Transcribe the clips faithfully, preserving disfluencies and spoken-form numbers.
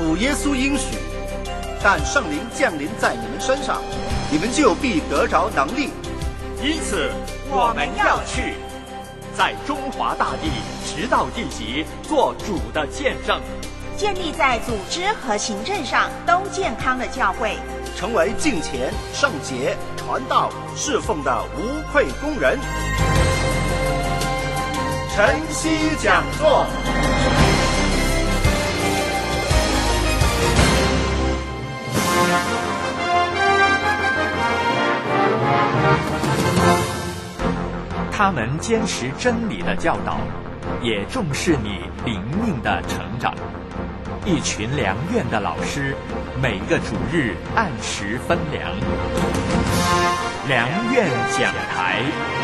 主耶稣应许，但圣灵降临在你们身上，你们就必得着能力。 因此，我们要去，在中华大地直到地极，做主的见证， 建立在组织和行政上都健康的教会， 成为敬虔、圣洁、传道、侍奉的无愧工人。晨曦讲座。 他们坚持真理的教导，也重视你灵命的成长。一群良院的老师，每个主日按时分粮。良院讲台。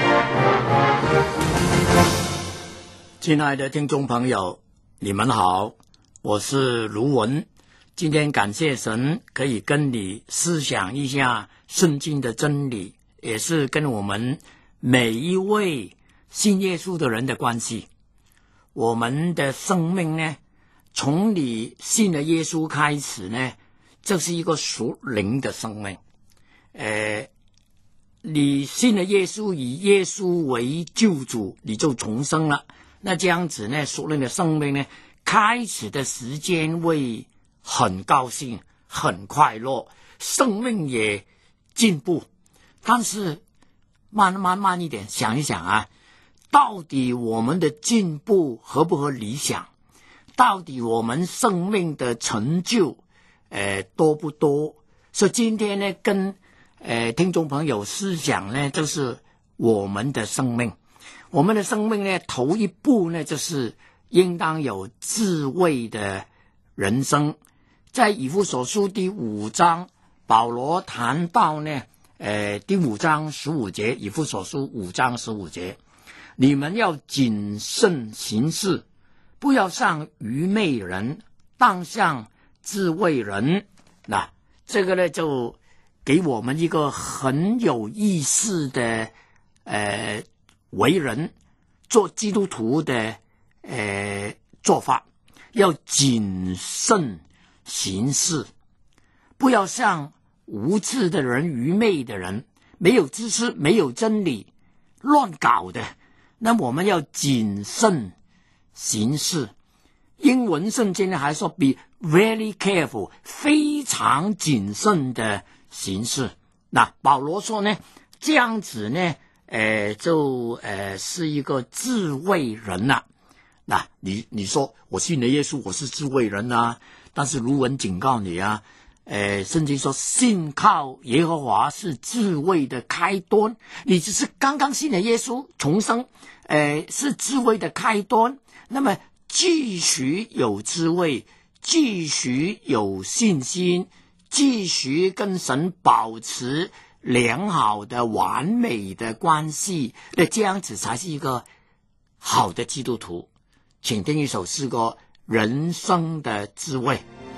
亲爱的听众朋友，你们好，我是卢文。今天感谢神可以跟你思想一下圣经的真理，也是跟我们每一位信耶稣的人的关系。我们的生命呢，从你信了耶稣开始呢，这是一个属灵的生命。呃，你信了耶稣，以耶稣为救主，你就重生了。那这样子呢，属灵的生命呢，开始的时间会很高兴，很快乐，生命也进步。但是慢慢慢一点想一想啊，到底我们的进步合不合理想？到底我们生命的成就呃多不多？所以今天呢，跟呃听众朋友思想呢，就是我们的生命。我们的生命呢，头一步呢，就是应当有智慧的人生。在以弗所书第五章，保罗谈到呢，呃，第五章十五节，以弗所书五章十五节，你们要谨慎行事，不要像愚昧人，当像智慧人。那这个呢，就给我们一个很有意思的呃为人做基督徒的呃做法，要谨慎行事，不要像无知的人、愚昧的人，没有知识、没有真理，乱搞的。那我们要谨慎行事。英文圣经呢还说 be very careful， 非常谨慎的行事。那保罗说呢，这样子呢呃，就呃是一个智慧人呐、啊。那你你说我信了耶稣，我是智慧人啊，但是卢文警告你啊，呃，圣经说信靠耶和华是智慧的开端。你只是刚刚信了耶稣重生，呃，是智慧的开端。那么继续有智慧，继续有信心，继续跟神保持良好的完美的关系，那这样子才是一个好的基督徒。请听一首诗歌，人生的智慧。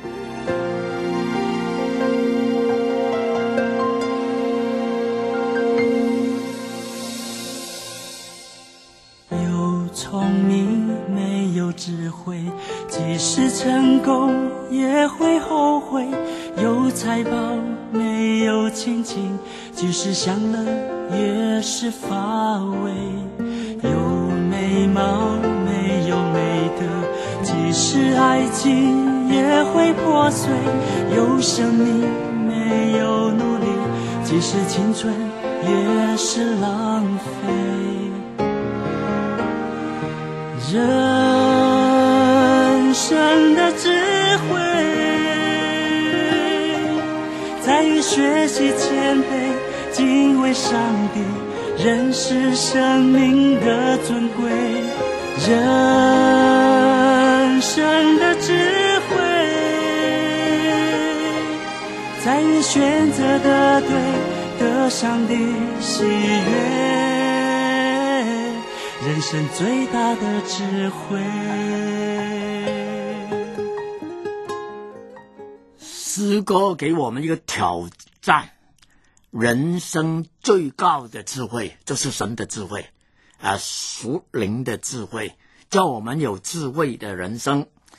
有聪明没有智慧，即使成功也会后悔。有财宝没有亲情，即使享乐也是乏味。有美貌没有美德，即使爱情也会破碎。有生命没有努力，即使青春也是浪费。人生的智慧在于学习谦卑，敬畏上帝，认识生命的尊贵。人生的智慧在于选择的对，得上帝喜悦。人生最大的智慧。 诗歌给我们一个挑战，人生最高的智慧就是神的智慧啊，属灵的智慧，叫我们有智慧的人生。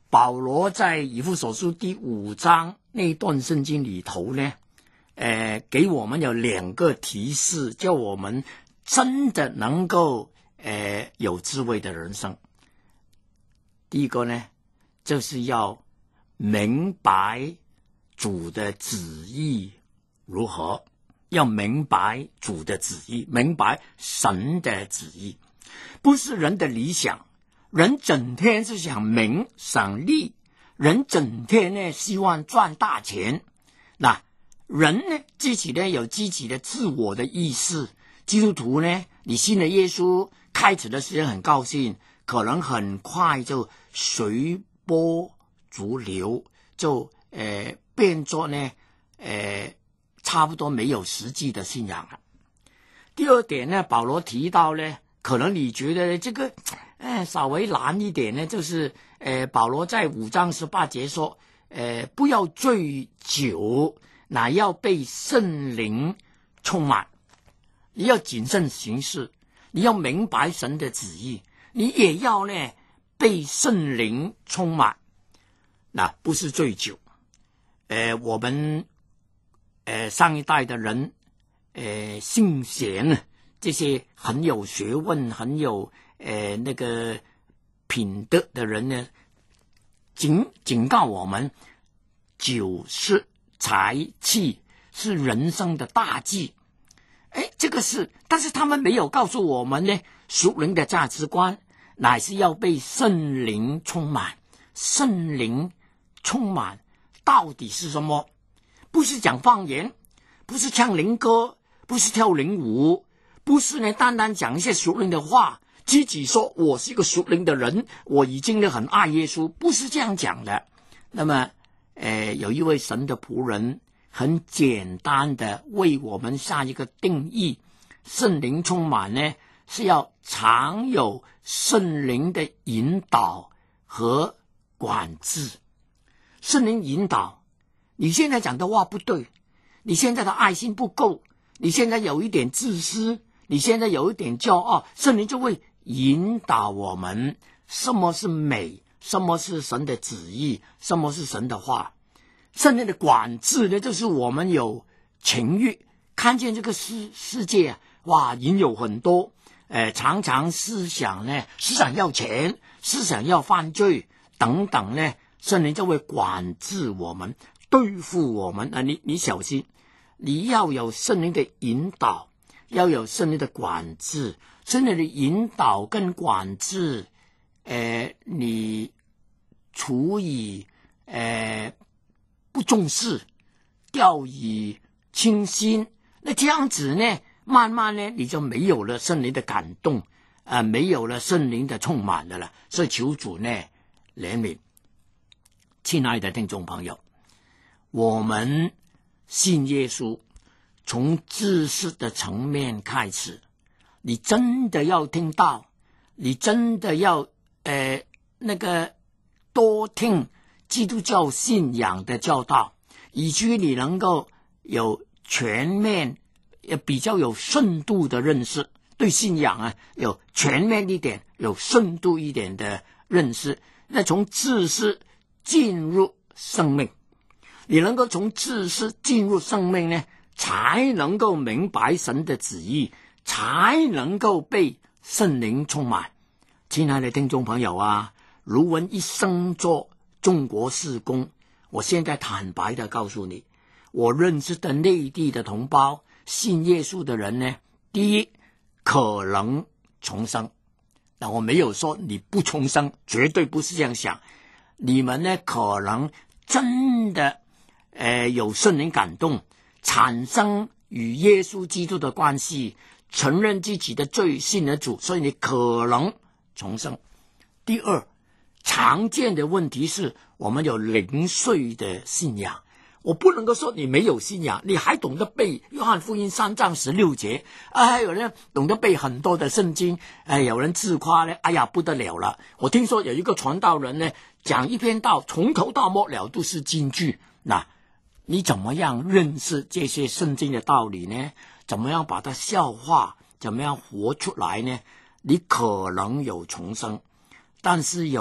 保罗在以弗所书第五章那段圣经里头呢，呃，给我们有两个提示，叫我们真的能够呃有智慧的人生。第一个呢，就是要明白主的旨意如何，要明白主的旨意，明白神的旨意，不是人的理想。人整天是想名想利，人整天呢希望赚大钱。那人呢自己呢有自己的自我的意识。基督徒呢，你信了耶稣，开始的时间很高兴，可能很快就随波逐流，就呃变作呢呃差不多没有实际的信仰了。第二点呢，保罗提到呢，可能你觉得这个呃稍微难一点呢，就是呃保罗在五章十八节说，呃不要醉酒，乃要被圣灵充满。你要谨慎行事，你要明白神的旨意，你也要呢被圣灵充满。那不是醉酒，呃我们呃上一代的人呃姓贤，这些很有学问很有呃那个品德的人呢，警警告我们，酒是财气，是人生的大忌。哎，这个是，但是他们没有告诉我们呢，属灵的价值观乃是要被圣灵充满。圣灵充满到底是什么？不是讲方言，不是唱灵歌，不是跳灵舞，不是呢单单讲一些属灵的话，自己说我是一个属灵的人，我已经呢很爱耶稣，不是这样讲的。那么呃，有一位神的仆人很简单的为我们下一个定义，圣灵充满呢是要常有圣灵的引导和管制。圣灵引导，你现在讲的话不对，你现在的爱心不够，你现在有一点自私，你现在有一点骄傲，圣灵就会引导我们什么是美，什么是神的旨意，什么是神的话。圣灵的管制呢，就是我们有情欲，看见这个世世界啊，哇，瘾有很多，呃，常常思想呢，思想要钱，思想要犯罪等等呢，圣灵就会管制我们，对付我们啊！你你小心，你要有圣灵的引导，要有圣灵的管制，圣灵的引导跟管制，呃，你处以呃。不重视，掉以轻心，那这样子呢，慢慢呢，你就没有了圣灵的感动，呃，没有了圣灵的充满的了。所以求主呢怜悯。亲爱的听众朋友，我们信耶稣，从知识的层面开始，你真的要听到，你真的要呃那个多听基督教信仰的教导，以至于你能够有全面也比较有深度的认识，对信仰啊有全面一点有深度一点的认识。那从知识进入生命，你能够从知识进入生命呢，才能够明白神的旨意，才能够被圣灵充满。亲爱的听众朋友啊，卢文一生做中国事工，我现在坦白的告诉你，我认识的内地的同胞信耶稣的人呢，第一可能重生，那我没有说你不重生，绝对不是这样想，你们呢可能真的呃有圣灵感动，产生与耶稣基督的关系，承认自己的罪，信了主，所以你可能重生。第二，常见的问题是我们有零碎的信仰，我不能够说你没有信仰，你还懂得背约翰福音三章十六节，啊，还有人懂得背很多的圣经，哎，有人自夸呢，哎呀不得了了。我听说有一个传道人呢，讲一篇道从头到末了都是金句。那你怎么样认识这些圣经的道理呢？怎么样把它消化，怎么样活出来呢？你可能有重生，但是有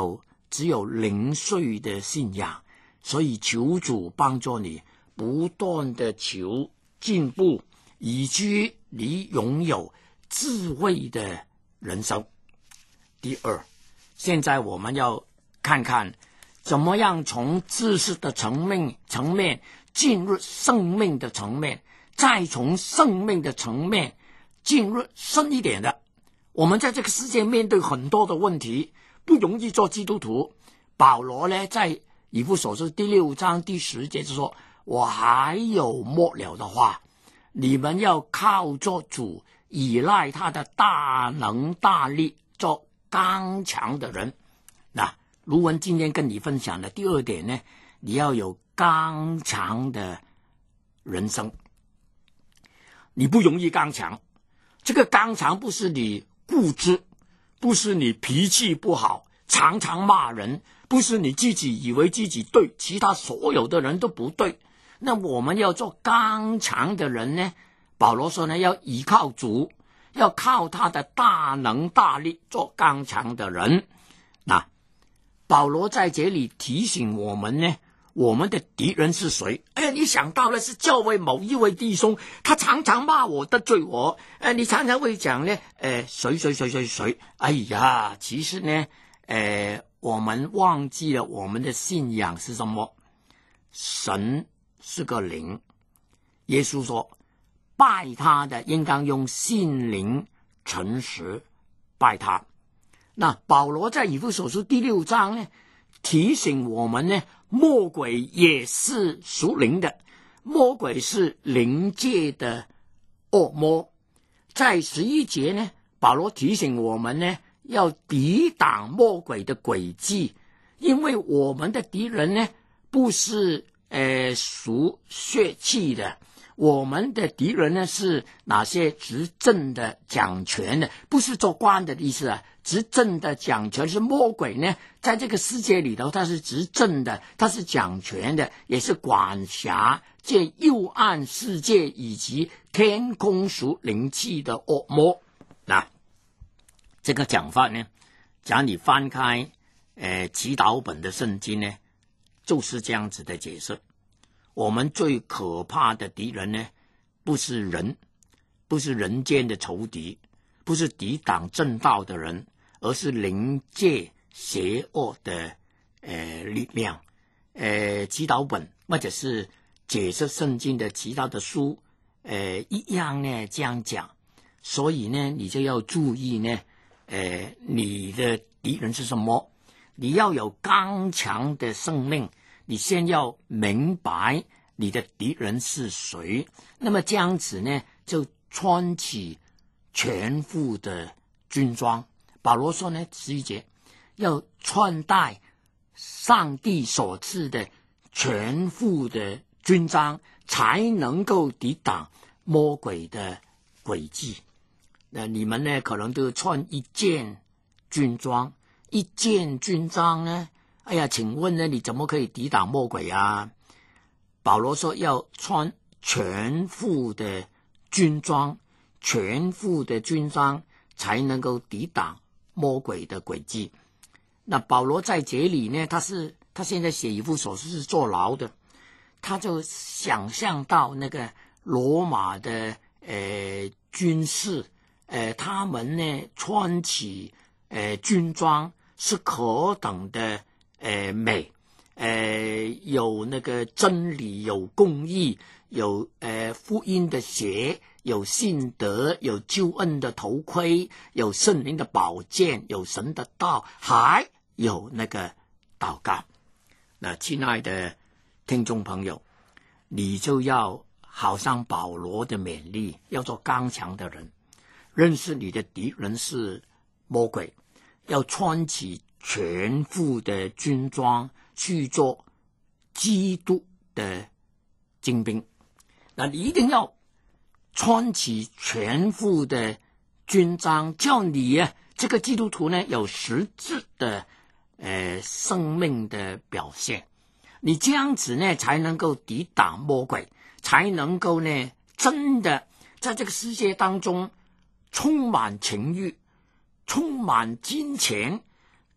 只有零碎的信仰，所以求主帮助你不断的求进步，以至你拥有智慧的人生。第二，现在我们要看看怎么样从知识的层面层面进入生命的层面，再从生命的层面进入深一点的。我们在这个世界面对很多的问题，不容易做基督徒。保罗呢，在以弗所书第六章第十节就说，我还有末了的话，你们要靠着主，依赖他的大能大力，做刚强的人。那卢文今天跟你分享的第二点呢，你要有刚强的人生。你不容易刚强，这个刚强不是你固执，不是你脾气不好常常骂人，不是你自己以为自己对，其他所有的人都不对。那我们要做刚强的人呢，保罗说呢，要依靠主，要靠他的大能大力做刚强的人。那保罗在这里提醒我们呢，我们的敌人是谁？哎呀，你想到了是教会某一位弟兄，他常常骂我，得罪我。呃，你常常会讲呢，呃，谁谁谁谁谁。哎呀，其实呢，呃，我们忘记了我们的信仰是什么？神是个灵，耶稣说，拜他的应当用心灵诚实拜他。那保罗在以弗所书第六章呢，提醒我们呢，魔鬼也是属灵的，魔鬼是灵界的恶魔。在十一节呢，保罗提醒我们呢，要抵挡魔鬼的诡计，因为我们的敌人呢，不是呃属血气的，我们的敌人呢是哪些执政的掌权的，不是做官的意思啊，执政的掌权是魔鬼呢，在这个世界里头他是执政的，他是掌权的，也是管辖这幽暗世界以及天空属灵气的恶魔。那这个讲法呢，假如你翻开呃祈祷本的圣经呢，就是这样子的解释。我们最可怕的敌人呢，不是人，不是人间的仇敌，不是抵挡正道的人，而是灵界邪恶的呃力量。呃，祈祷本或者是解释圣经的其他的书，呃，一样呢这样讲。所以呢，你就要注意呢，呃，你的敌人是什么？你要有刚强的生命。你先要明白你的敌人是谁，那么这样子呢，就穿起全副的军装。保罗说呢，十一节要穿戴上帝所赐的全副的军装，才能够抵挡魔鬼的诡计。那你们呢，可能都穿一件军装，一件军装呢，哎呀，请问呢，你怎么可以抵挡魔鬼啊？保罗说要穿全副的军装，全副的军装才能够抵挡魔鬼的诡计。那保罗在这里呢，他是他现在写以弗所书是坐牢的，他就想象到那个罗马的呃军士，呃他们呢穿起呃军装是何等的呃美，呃有那个真理，有公义，有呃福音的鞋，有信德，有救恩的头盔，有圣灵的宝剑，有神的道，还有那个祷告。那亲爱的听众朋友，你就要好像保罗的勉励，要做刚强的人，认识你的敌人是魔鬼，要穿起全副的军装去做基督的精兵。那你一定要穿起全副的军装，叫你啊这个基督徒呢有实质的呃生命的表现。你这样子呢才能够抵挡魔鬼，才能够呢真的在这个世界当中充满情欲，充满金钱，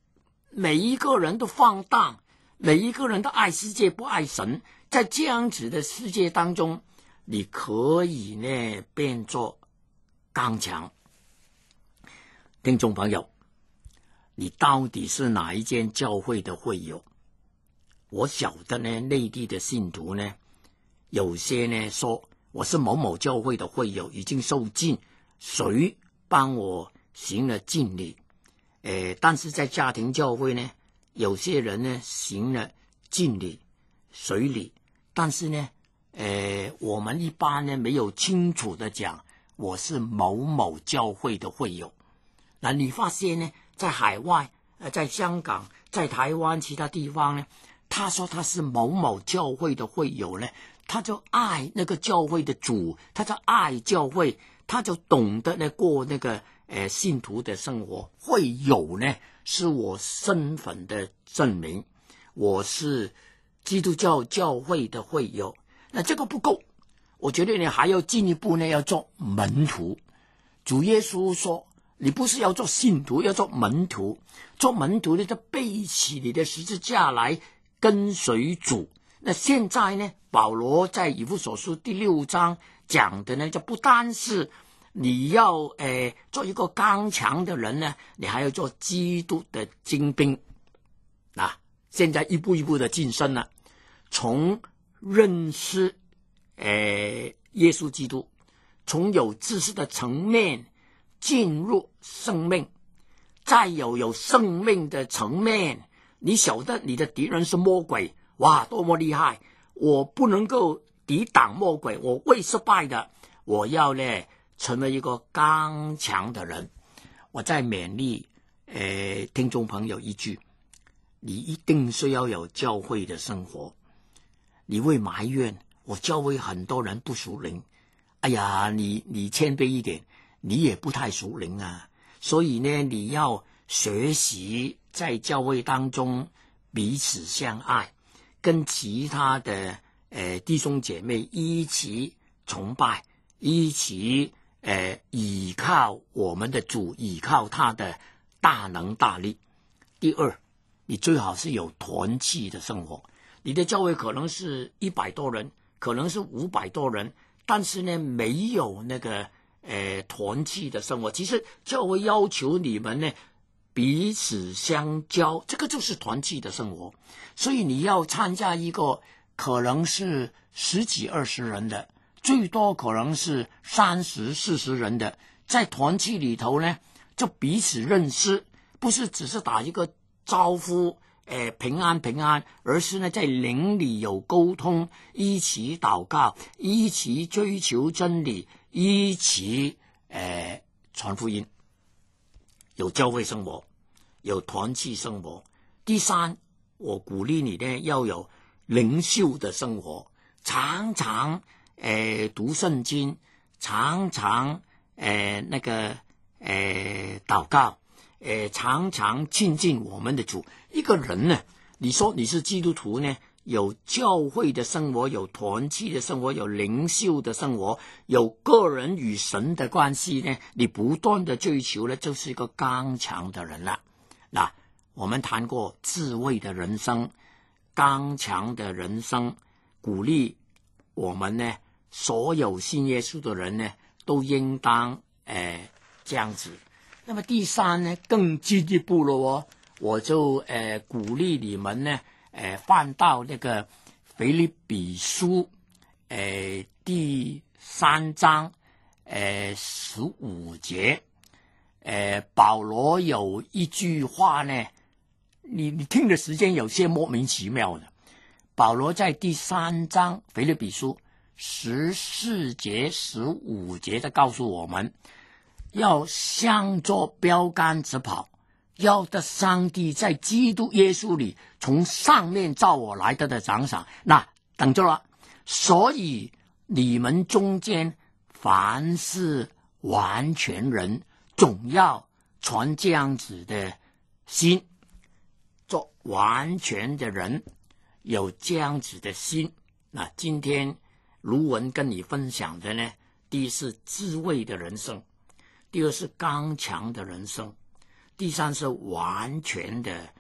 每一个人都放荡，每一个人都爱世界不爱神，在这样子的世界当中，你可以呢变作刚强。听众朋友，你到底是哪一间教会的会友？我晓得呢，内地的信徒呢，有些呢说我是某某教会的会友，已经受浸，谁帮我行了浸礼？呃，但是在家庭教会呢，有些人呢行了浸礼、水礼，但是呢，呃，我们一般呢没有清楚的讲我是某某教会的会友。那你发现呢，在海外、呃，在香港、在台湾其他地方呢，他说他是某某教会的会友呢，他就爱那个教会的主，他就爱教会，他就懂得呢过那个呃信徒的生活。会友呢是我身份的证明，我是基督教教会的会友。那这个不够，我觉得你还要进一步呢，要做门徒。主耶稣说，你不是要做信徒，要做门徒。做门徒呢，就背起你的十字架来跟随主。那现在呢，保罗在以弗所书第六章讲的呢，就不单是你要呃做一个刚强的人呢，你还要做基督的精兵。啊，现在一步一步的晋升了，从认识呃耶稣基督，从有知识的层面进入生命，再有有生命的层面，你晓得你的敌人是魔鬼，哇，多么厉害！我不能够抵挡魔鬼，我会失败的。我要呢成为一个刚强的人。我再勉励呃听众朋友一句，你一定是要有教会的生活。你会埋怨我教会很多人不属灵，哎呀，你你谦卑一点，你也不太属灵啊。所以呢，你要学习在教会当中彼此相爱，跟其他的呃弟兄姐妹一起崇拜，一起呃倚靠我们的主，倚靠他的大能大力。第二，你最好是有团契的生活。你的教会可能是一百多人，可能是五百多人，但是呢，没有那个呃团契的生活。其实教会要求你们呢彼此相交，这个就是团契的生活。所以你要参加一个可能是十几二十人的，最多可能是三十四十人的，在团契里头呢，就彼此认识，不是只是打一个招呼，呃，平安平安，而是呢在灵里有沟通，一起祷告，一起追求真理，一起呃传福音。有教会生活，有团契生活。第三，我鼓励你呢要有灵修的生活，常常呃读圣经，常常呃那个呃祷告，呃常常亲近我们的主。一个人呢，你说你是基督徒呢，有教会的生活，有团契的生活，有灵修的生活，有个人与神的关系呢，你不断的追求呢，就是一个刚强的人了。那我们谈过智慧的人生，刚强的人生，鼓励我们呢，所有信耶稣的人呢，都应当呃这样子。那么第三呢，更进一步了哦，我就呃鼓励你们呢，呃翻到那个腓立比书呃第三章呃十五节，呃保罗有一句话呢，你你听的时间有些莫名其妙的。保罗在第三章腓立比书十四节十五节的告诉我们，要向着标杆直跑，要得上帝在基督耶稣里从上面召我来的的奖赏。那等着了，所以你们中间凡是完全人，总要传这样子的心，做完全的人，有这样子的心。那今天卢文跟你分享的呢，第一是智慧的人生，第二是刚强的人生，第三是完全的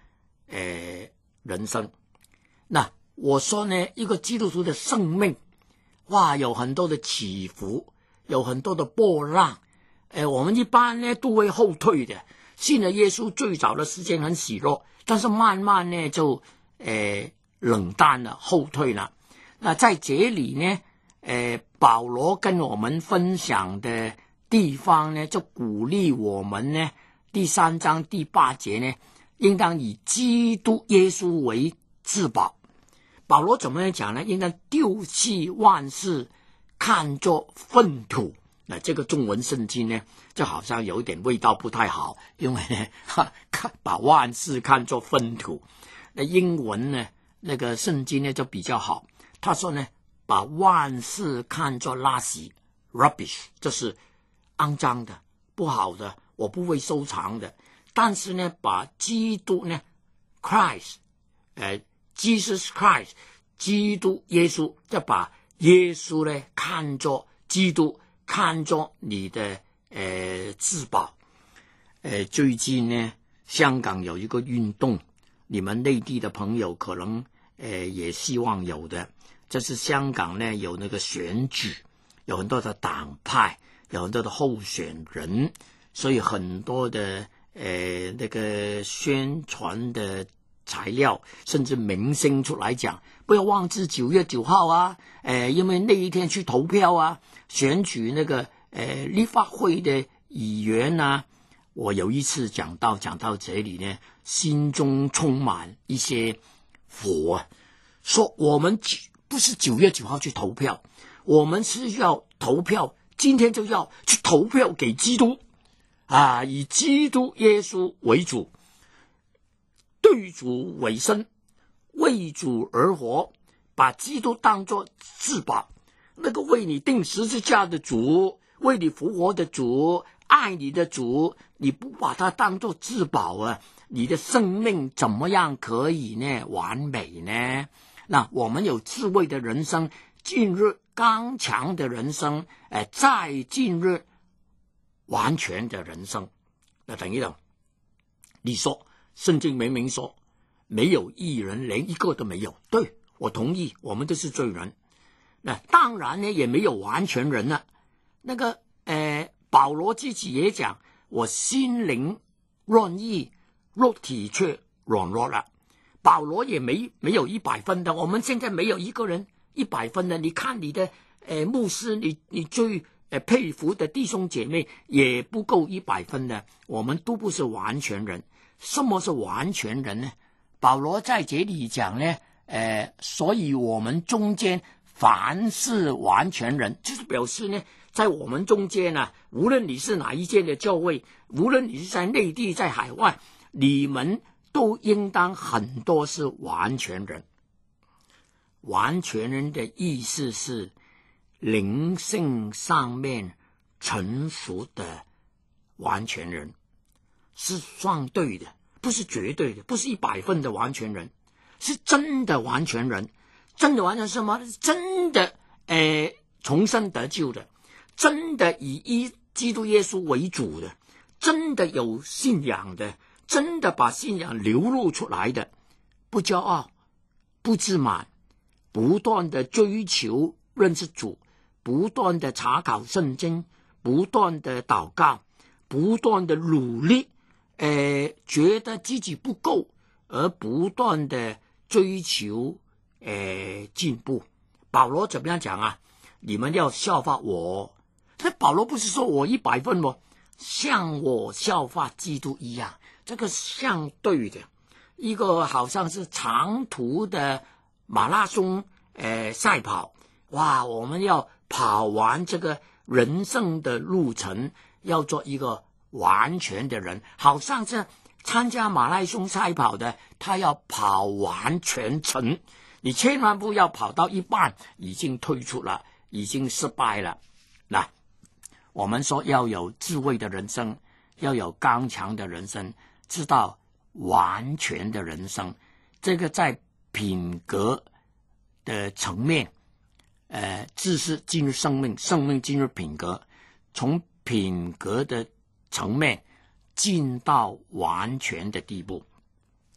呃人生。那我说呢，一个基督徒的生命，哇，有很多的起伏，有很多的波浪。呃，我们一般呢都会后退的。信了耶稣最早的时间很喜乐，但是慢慢呢就呃冷淡了，后退了。那在这里呢，呃，保罗跟我们分享的地方呢，就鼓励我们呢，第三章第八节呢，应当以基督耶稣为至宝。保罗怎么样讲呢？应当丢弃万事，看作粪土。那这个中文圣经呢，就好像有一点味道不太好，因为呢，哈，把万事看作粪土。那英文呢，那个圣经呢就比较好，他说呢，把万事看作垃圾 rubbish， 这是肮脏的、不好的，我不会收藏的。但是呢，把基督呢 Christ， 呃 Jesus Christ， 基督耶稣，就把耶稣呢看作基督，看作你的呃至宝。呃，最近呢，香港有一个运动，你们内地的朋友可能呃也希望有的，这是香港呢有那个选举，有很多的党派，有很多的候选人，所以很多的呃那个宣传的材料，甚至明星出来讲，不要忘记九月九号啊，呃，因为那一天去投票啊，选举那个呃立法会的议员啊。我有一次讲到讲到这里呢，心中充满一些火啊，说我们不是九月九号去投票，我们是要投票，今天就要去投票给基督啊，以基督耶稣为主，对主为生，为主而活，把基督当作至宝。那个为你钉十字架的主，为你复活的主，爱你的主，你不把它当作至宝啊，你的生命怎么样可以呢完美呢？那我们有智慧的人生，进入刚强的人生，呃、再进入完全的人生。那等一等，你说圣经明明说没有义人，连一个都没有。对，我同意，我们都是罪人。那当然呢，也没有完全人了。那个呃，保罗自己也讲，我心灵愿意，肉体却软弱了。保罗也没没有一百分的，我们现在没有一个人一百分的。你看你的呃牧师，你你最呃佩服的弟兄姐妹也不够一百分的，我们都不是完全人。什么是完全人呢？保罗在这里讲呢，呃，所以我们中间凡是完全人，就是表示呢，在我们中间呢、啊，无论你是哪一间的教会，无论你是在内地在海外，你们都应当很多是完全人。完全人的意思是灵性上面成熟的完全人，是相对的，不是绝对的，不是一百分的完全人，是真的完全人。真的完全是什么？真的呃重生得救的，真的以基督耶稣为主的，真的有信仰的，真的把信仰流露出来的，不骄傲，不自满，不断的追求认识主，不断的查考圣经，不断的祷告，不断的努力，呃，觉得自己不够，而不断的追求呃进步。保罗怎么样讲啊？你们要效法我。那保罗不是说我一百分哦，像我效法基督一样，这个相对的。一个好像是长途的马拉松呃赛跑，哇，我们要跑完这个人生的路程，要做一个完全的人。好像是参加马拉松赛跑的，他要跑完全程，你千万不要跑到一半已经退出了，已经失败了。那我们说要有智慧的人生，要有刚强的人生，知道完全的人生，这个在品格的层面，呃，知识进入生命，生命进入品格，从品格的层面进到完全的地步。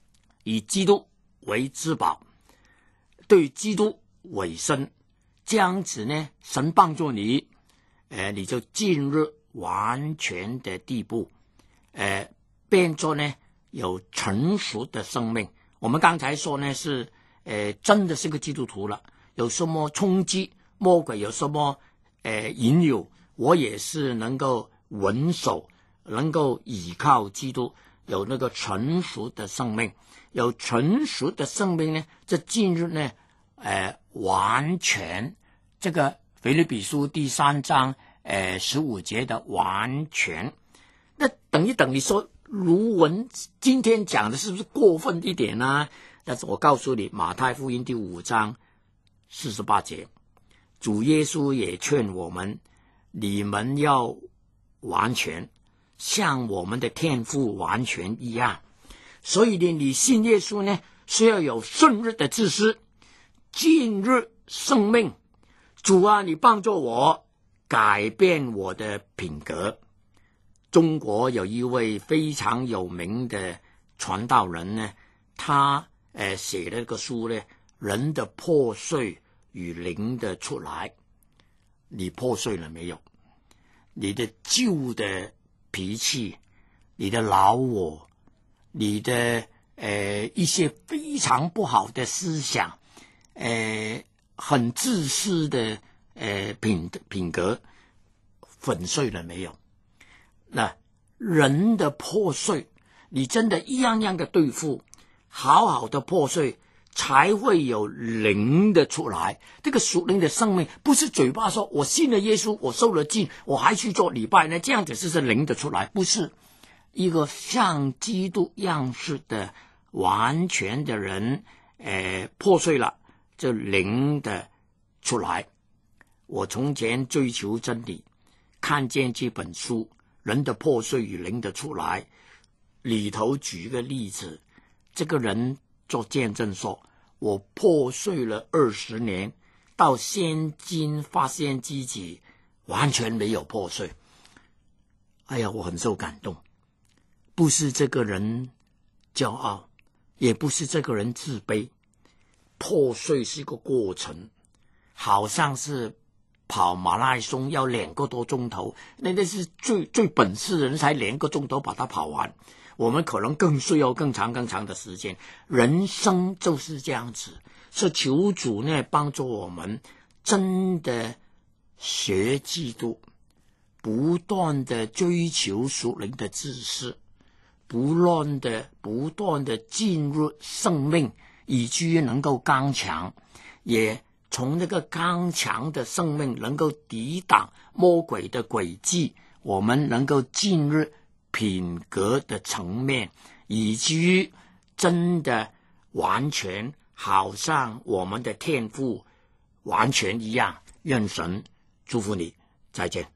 以基督为至宝，对基督委身，这样子呢，神帮助你，呃，你就进入完全的地步，呃，变作呢有成熟的生命。我们刚才说呢是，呃，真的是个基督徒了。有什么冲击，魔鬼有什么呃引诱，我也是能够稳守，能够倚靠基督，有那个成熟的生命。有成熟的生命呢，这进入呢呃完全，这个腓立比书第三章呃十五节的完全。那等一等，你说卢文今天讲的是不是过分一点呢？但是我告诉你，马太福音第五章四十八节，主耶稣也劝我们，你们要完全，像我们的天父完全一样。所以呢，你信耶稣呢，是要有顺日的自私，进入生命。主啊，你帮助我改变我的品格。中国有一位非常有名的传道人呢，他呃写了一个书呢，人的破碎与灵的出来。你破碎了没有？你的旧的脾气，你的老我，你的呃一些非常不好的思想，呃很自私的呃品品格粉碎了没有？那人的破碎，你真的一样样的对付，好好的破碎，才会有灵的出来。这个属灵的生命不是嘴巴说我信了耶稣，我受了浸，我还去做礼拜呢，这样子就是灵的出来。不是一个像基督样式的完全的人，呃，破碎了，这灵的出来。我从前追求真理，看见这本书人的破碎与灵的出来，里头举一个例子，这个人做见证说，我破碎了二十年，到现今发现自己完全没有破碎。哎呀，我很受感动。不是这个人骄傲，也不是这个人自卑，破碎是一个过程，好像是跑马拉松要两个多钟头，那那是最最本事的人才两个钟头把它跑完，我们可能更需要更长更长的时间。人生就是这样子，是求主呢帮助我们真的学基督，不断的追求属灵的知识，不断的不断的进入生命，以至于能够刚强，也从那个刚强的生命能够抵挡魔鬼的诡计，我们能够进入品格的层面，以至于真的完全好像我们的天父完全一样。愿神祝福你，再见。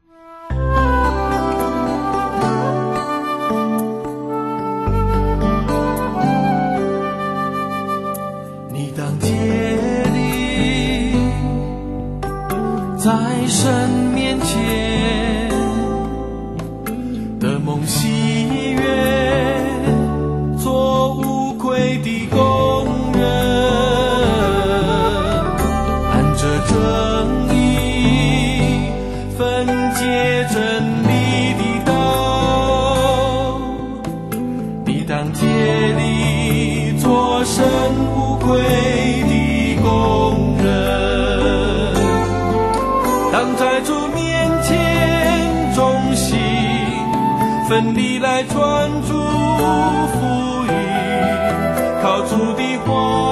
你当竭力在神面前的梦喜悦，做无愧的工人，按着正义分解真理的道。你当竭力做神无愧的工人，当在主面前忠心奋力来传主福音，靠主的话